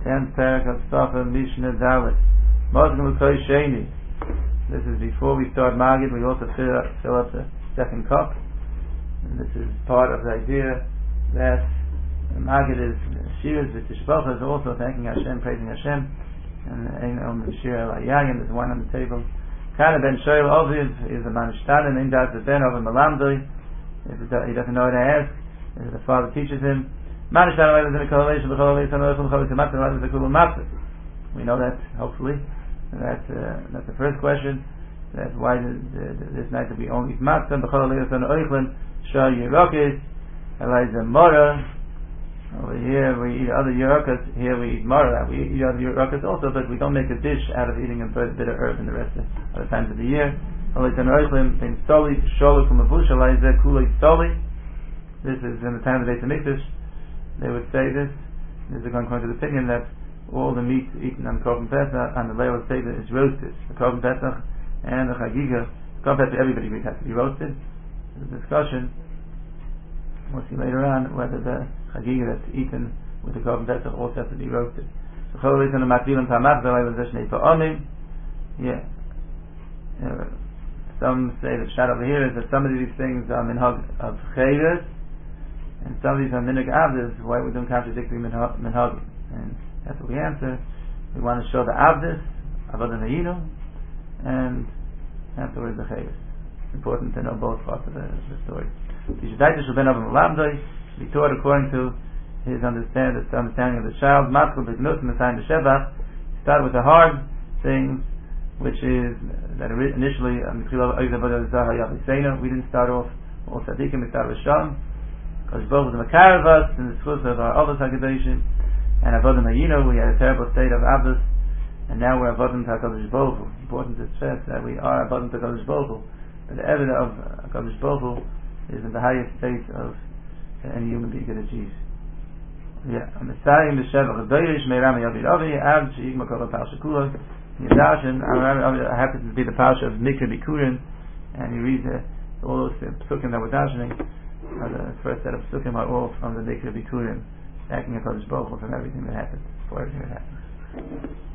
10th parak of Safa Mishnah Dalet. Mozgim L'Koi Sheni. This is before we start Magid. We also fill up the second cup. And this is part of the idea that Magid is Shiras V'Tishbach, is also thanking Hashem, praising Hashem. And Ein Om Shir Elayayim, there's wine on the table. Kana Ben Shoel Oviv is a Manishtalim, Ein Das Ben Oviv Malamdoi. He doesn't know how to ask. The father teaches him. We know that, hopefully. That's the first question. That's why this night that we only eat matzah. Over here we eat other yerakas. Here we eat mara. We eat other yerakas also, but we don't make a dish out of eating a bit of herb in the rest of the times of the year. This is in the time of the Beit HaMikdash. They would say this. This is according to the opinion that all the meat eaten on Korban Pesach and the Leil Seder is roasted. The Korban Pesach and the Chagiga, Korban Pesach, everybody has to be roasted. There's a discussion. We'll see later on whether the Chagiga that's eaten with the Korban Pesach also has to be roasted. Some say the shot over here is that some of these things are minhag of chayres, and some of these are minhag avdis. Why we don't contradictory minhag? And that's what we answer. We want to show the avdis, avodah hayinu, and afterwards the chayres. It's important to know both parts of the story. We taught according to his understanding of the child. Start with the hard things, which is that initially we didn't start off all tzaddikim, we started with Sham, because both of the Makaravas and the schools of our Avos HaKadoshim and Avodim Hayinu. We had a terrible state of Avos, and now we're Avodim HaKadosh Baruch Hu. Important to stress that we are Avodim HaKadosh Baruch Hu, but the evidence of HaKadosh Baruch Hu is in the highest state of any human being could achieve. Messiah Meshevach Adoyrish Meiram Yavid Avi Av Sheigma Kol Parsha Kula. Yadashin, I happen to be the Parsha of Mikra Bikurim, and you read all those psukim that we're dashing. The first set of psukim are all from the Mikra Bikurim, thanking HaKadosh Baruch Hu from everything that happened, for everything that happened.